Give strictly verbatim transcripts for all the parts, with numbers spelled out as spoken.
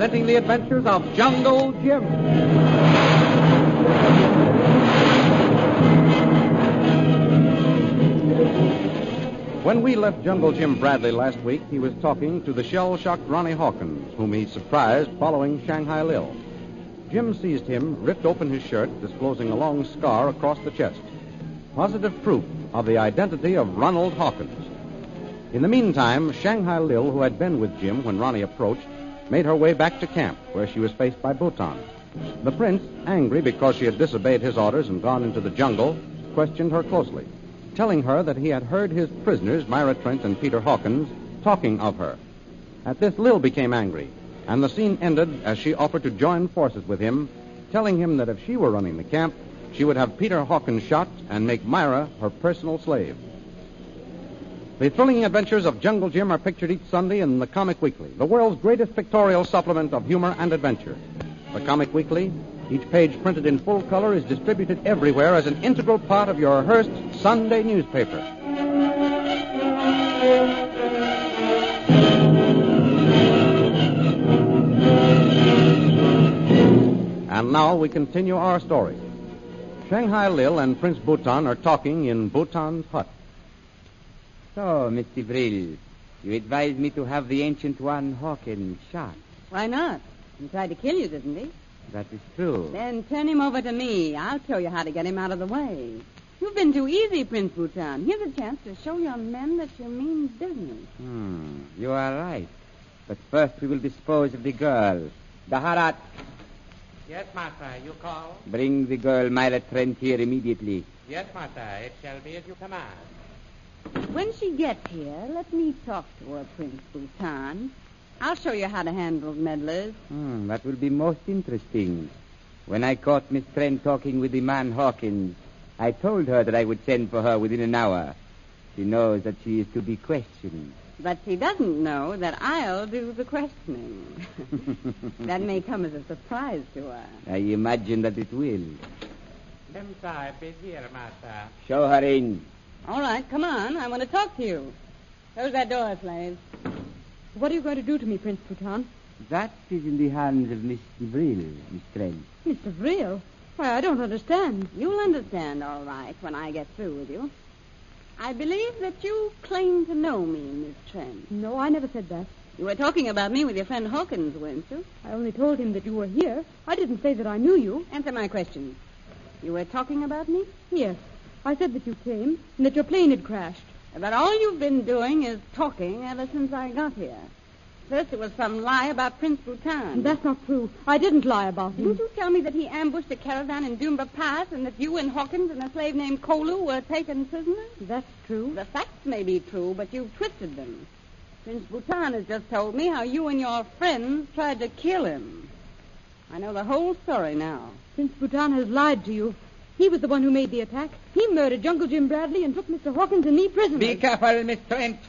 presenting the adventures of Jungle Jim. When we left Jungle Jim Bradley last week, he was talking to the shell-shocked Ronnie Hawkins, whom he surprised following Shanghai Lil. Jim seized him, ripped open his shirt, disclosing a long scar across the chest. Positive proof of the identity of Ronald Hawkins. In the meantime, Shanghai Lil, who had been with Jim when Ronnie approached, made her way back to camp, where she was faced by Bhutan. The prince, angry because she had disobeyed his orders and gone into the jungle, questioned her closely, telling her that he had heard his prisoners, Myra Trent and Peter Hawkins, talking of her. At this, Lil became angry, and the scene ended as she offered to join forces with him, telling him that if she were running the camp, she would have Peter Hawkins shot and make Myra her personal slave. The thrilling adventures of Jungle Jim are pictured each Sunday in the Comic Weekly, the world's greatest pictorial supplement of humor and adventure. The Comic Weekly, each page printed in full color, is distributed everywhere as an integral part of your Hearst Sunday newspaper. And now we continue our story. Shanghai Lil and Prince Bhutan are talking in Bhutan's hut. So, Mister Vril, you advised me to have the Ancient One Hawkins shot. Why not? He tried to kill you, didn't he? That is true. Then turn him over to me. I'll show you how to get him out of the way. You've been too easy, Prince Bhutan. Here's a chance to show your men that you mean business. Hmm, you are right. But first we will dispose of the girl. Daharat. Yes, master. You call? Bring the girl Myra Trent here immediately. Yes, master. It shall be as you command. When she gets here, let me talk to her, Prince Bhutan. I'll show you how to handle meddlers. Hmm, that will be most interesting. When I caught Miss Trent talking with the man Hawkins, I told her that I would send for her within an hour. She knows that she is to be questioned. But she doesn't know that I'll do the questioning. That may come as a surprise to her. I imagine that it will. Them sahib is here, master. Show her in. All right, come on. I want to talk to you. Close that door, slave. What are you going to do to me, Prince Bhutan? That is in the hands of Miss Vril, Miss Trent. Mister Vril? Why, I don't understand. You'll understand, all right, when I get through with you. I believe that you claim to know me, Miss Trent. No, I never said that. You were talking about me with your friend Hawkins, weren't you? I only told him that you were here. I didn't say that I knew you. Answer my question. You were talking about me? Yes. I said that you came and that your plane had crashed. But all you've been doing is talking ever since I got here. First it was some lie about Prince Bhutan. That's not true. I didn't lie about him. Didn't you tell me that he ambushed a caravan in Dumba Pass and that you and Hawkins and a slave named Kolu were taken prisoners? That's true. The facts may be true, but you've twisted them. Prince Bhutan has just told me how you and your friends tried to kill him. I know the whole story now. Prince Bhutan has lied to you. He was the one who made the attack. He murdered Jungle Jim Bradley and took Mister Hawkins and me prisoners. Be careful, Miss Trent.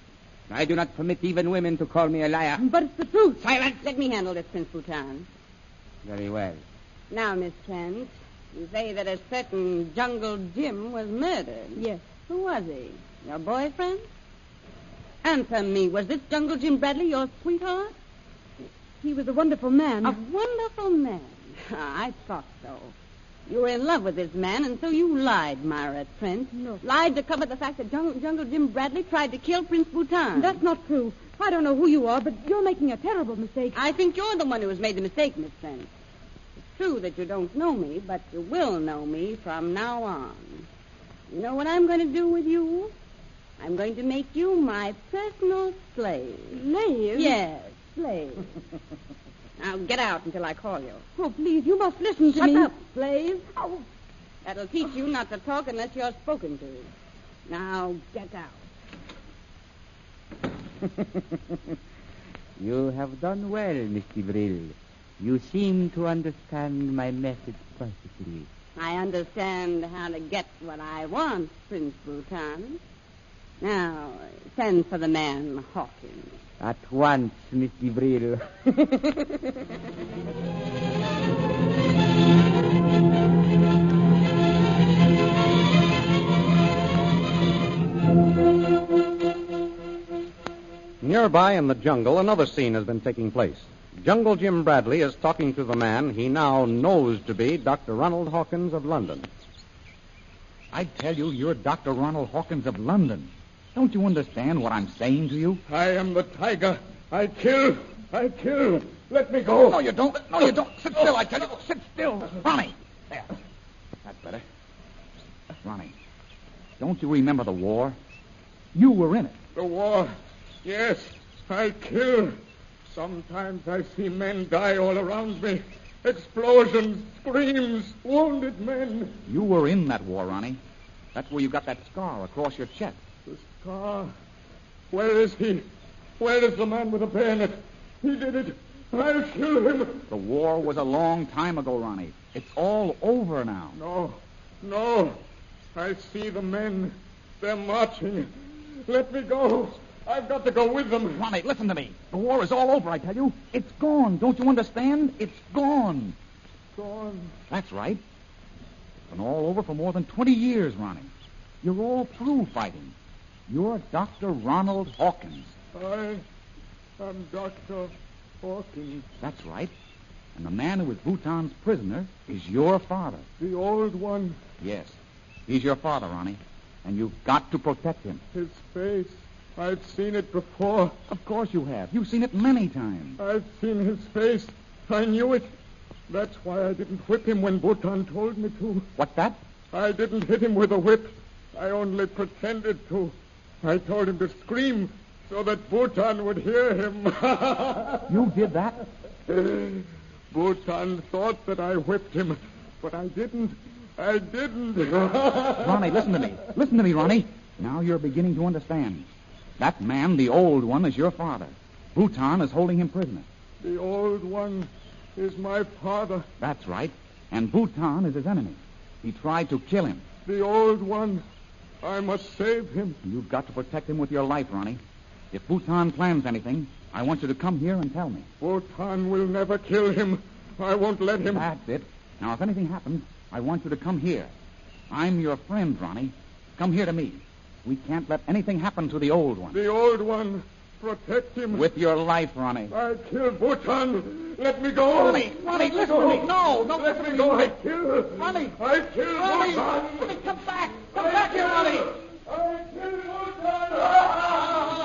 I do not permit even women to call me a liar. But it's the truth. Silence! Let me handle this, Prince Bhutan. Very well. Now, Miss Trent, you say that a certain Jungle Jim was murdered. Yes. Who was he? Your boyfriend? Answer me. Was this Jungle Jim Bradley your sweetheart? He was a wonderful man. A wonderful man. I thought so. You were in love with this man, and so you lied, Myra Trent. No. Lied to cover the fact that Jungle, Jungle Jim Bradley tried to kill Prince Bhutan. That's not true. I don't know who you are, but you're making a terrible mistake. I think you're the one who has made the mistake, Miss Trent. It's true that you don't know me, but you will know me from now on. You know what I'm going to do with you? I'm going to make you my personal slave. Slave? Yes, slave. Now, get out until I call you. Oh, please, you must listen to Shut me. up, slave. Oh. That'll teach you not to talk unless you're spoken to. Now, get out. You have done well, Mister Vril. You seem to understand my method perfectly. I understand how to get what I want, Prince Bhutan. Now, send for the man Hawkins. At once, Mister Vril. Nearby in the jungle, another scene has been taking place. Jungle Jim Bradley is talking to the man he now knows to be Doctor Ronald Hawkins of London. I tell you, you're Doctor Ronald Hawkins of London. Don't you understand what I'm saying to you? I am the tiger. I kill. I kill. Let me go. No, you don't. No, you don't. Sit still, I tell you. Sit still. Ronnie. There. That's better. Ronnie, don't you remember the war? You were in it. The war. Yes, I kill. Sometimes I see men die all around me. Explosions, screams, wounded men. You were in that war, Ronnie. That's where you got that scar across your chest. The scar. Where is he? Where is the man with the bayonet? He did it. I'll kill him. The war was a long time ago, Ronnie. It's all over now. No, no. I see the men. They're marching. Let me go. I've got to go with them. Ronnie, listen to me. The war is all over, I tell you. It's gone. Don't you understand? It's gone. Gone. That's right. It's been all over for more than twenty years, Ronnie. You're all through fighting. You're Doctor Ronald Hawkins. I am Doctor Hawkins. That's right. And the man who was Bhutan's prisoner is your father. The old one. Yes. He's your father, Ronnie. And you've got to protect him. His face. I've seen it before. Of course you have. You've seen it many times. I've seen his face. I knew it. That's why I didn't whip him when Bhutan told me to. What's that? I didn't hit him with a whip. I only pretended to. I told him to scream so that Bhutan would hear him. You did that? Bhutan thought that I whipped him, but I didn't. I didn't. Ronnie, listen to me. Listen to me, Ronnie. Now you're beginning to understand. That man, the old one, is your father. Bhutan is holding him prisoner. The old one is my father. That's right. And Bhutan is his enemy. He tried to kill him. The old one. I must save him. You've got to protect him with your life, Ronnie. If Bhutan plans anything, I want you to come here and tell me. Bhutan will never kill him. I won't let him. That's it. Now, if anything happens, I want you to come here. I'm your friend, Ronnie. Come here to me. We can't let anything happen to the old one. The old one. Protect him. With your life, Ronnie. I killed Bhutan. Let me go. Ronnie, Ronnie, listen to me. No, no, let me go. I killed. Ronnie. I killed Ronnie. Bhutan. Ronnie, come back. Come I back here, Ronnie. I killed Bhutan.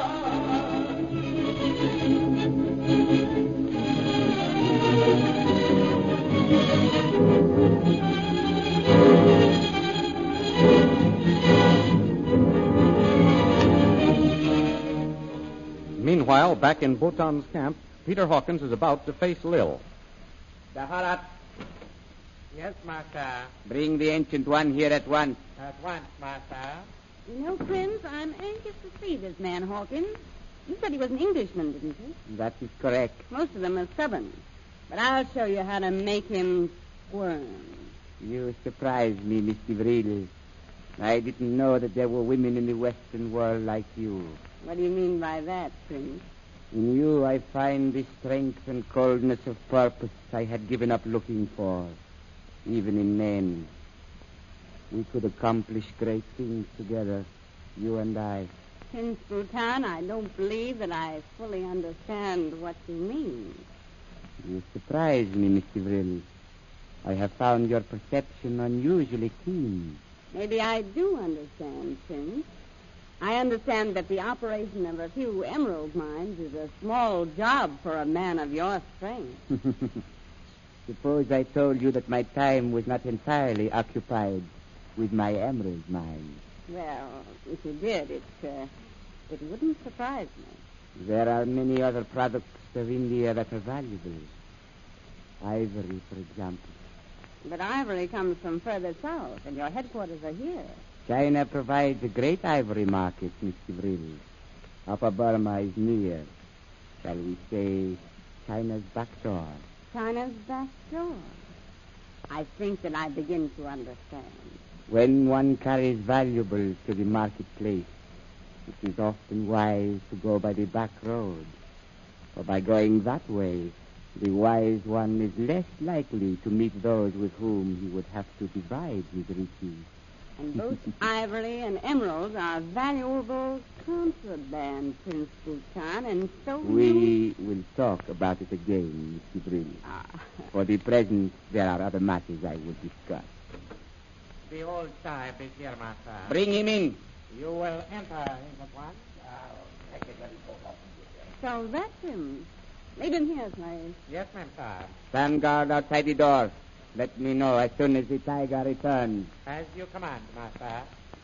Meanwhile, back in Bhutan's camp, Peter Hawkins is about to face Lil. Daharat, Yes, master. bring the Ancient One here at once. At once, master. You know, Prince, I'm anxious to see this man Hawkins. You said he was an Englishman, didn't you? That is correct. Most of them are stubborn. But I'll show you how to make him squirm. You surprise me, Mister Vril. I didn't know that there were women in the Western world like you. What do you mean by that, Prince? In you, I find the strength and coldness of purpose I had given up looking for, even in men. We could accomplish great things together, you and I. Prince Bhutan, I don't believe that I fully understand what you mean. You surprise me, Mister Vril. I have found your perception unusually keen. Maybe I do understand, Prince. I understand that the operation of a few emerald mines is a small job for a man of your strength. Suppose I told you that my time was not entirely occupied with my emerald mines. Well, if you did, it, uh, it wouldn't surprise me. There are many other products of India that are valuable. Ivory, for example. But ivory comes from further south, and your headquarters are here. China provides a great ivory market, Mister Vril. Upper Burma is near. Shall we say China's back door? China's back door. I think that I begin to understand. When one carries valuables to the marketplace, it is often wise to go by the back road. For by going that way, the wise one is less likely to meet those with whom he would have to divide his riches. And both ivory and emeralds are valuable contraband, Prince Bhutan, and so you... We will talk about it again, Mister Brill. Ah. For the present, there are other matters I would discuss. The old type is here, master. Bring him in. You will enter in at once. So that's him. Lead him here, slave. Yes, ma'am, sir. Stand guard outside the door. Let me know as soon as the tiger returns. As you command, master.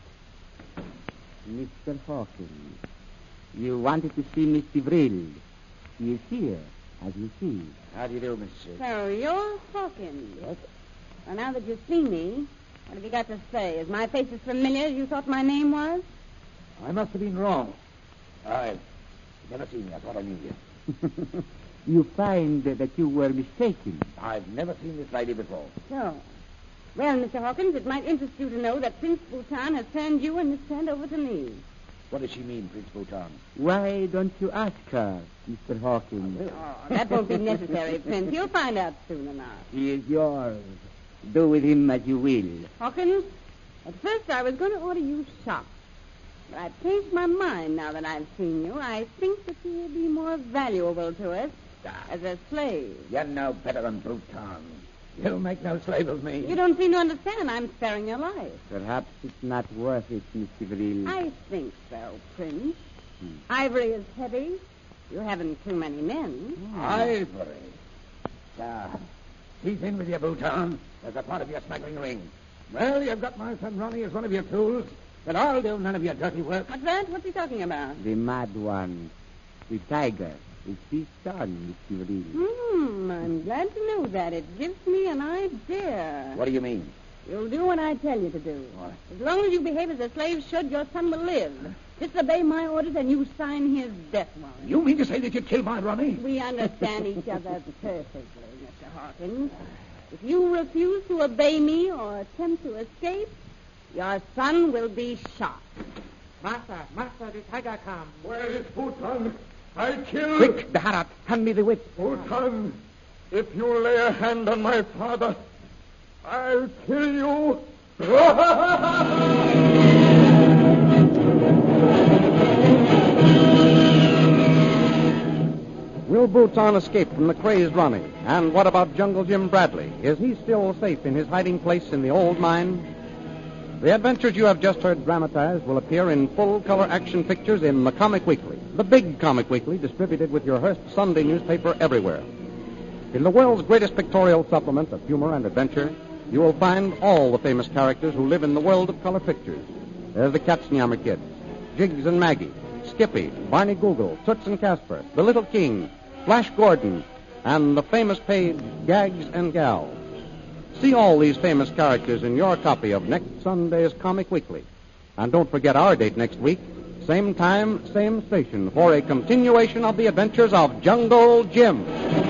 Mister Hawkins, you wanted to see Mister Brill. He is here, as you see. How do you do, Mister So you're Hawkins. Yes. Well, now that you've seen me, what have you got to say? Is my face as familiar as you thought my name was? I must have been wrong. I've never seen you. I thought I knew you. You find that you were mistaken. I've never seen this lady before. So. Well, Mister Hawkins, it might interest you to know that Prince Bhutan has turned you and Miss Trent over to me. What does she mean, Prince Bhutan? Why don't you ask her, Mister Hawkins? Oh, that won't be necessary, Prince. You'll find out soon enough. He is yours. Do with him as you will. Hawkins, at first I was going to order you shot. But I've changed my mind now that I've seen you. I think that you will be more valuable to us as a slave. You're no better than Bhutan. You'll make no slave of me. You don't seem to understand. I'm sparing your life. Perhaps it's not worth it, Mister Brill. I think so, Prince. Hmm. Ivory is heavy. You haven't too many men. Oh. Ivory. Ah, he's in with you, Bhutan, as a part of your smuggling ring. Well, you've got my son Ronnie as one of your tools, but I'll do none of your dirty work. What's that? What's he talking about? The mad one. The tiger. It's his son, Mister Brill. Hmm, I'm glad to know that. It gives me an idea. What do you mean? You'll do what I tell you to do. What? As long as you behave as a slave should, your son will live. Disobey my orders and you sign his death warrant. You mean to say that you'd kill my Ronnie? We understand each other perfectly, Mister Hawkins. If you refuse to obey me or attempt to escape, your son will be shot. Master, master, the tiger comes. Where is Bhutan? I kill... Quick, the Harat. Hand me the whip. Bhutan, if you lay a hand on my father, I'll kill you. Will Bhutan escape from the crazed Ronnie? And what about Jungle Jim Bradley? Is he still safe in his hiding place in the old mine? The adventures you have just heard dramatized will appear in full-color action pictures in the Comic Weekly, the big Comic Weekly distributed with your Hearst Sunday newspaper everywhere. In the world's greatest pictorial supplement of humor and adventure, you will find all the famous characters who live in the world of color pictures. There's the Katzenjammer Kids, Jiggs and Maggie, Skippy, Barney Google, Toots and Casper, the Little King, Flash Gordon, and the famous page Gags and Gals. See all these famous characters in your copy of next Sunday's Comic Weekly. And don't forget our date next week, same time, same station, for a continuation of the adventures of Jungle Jim.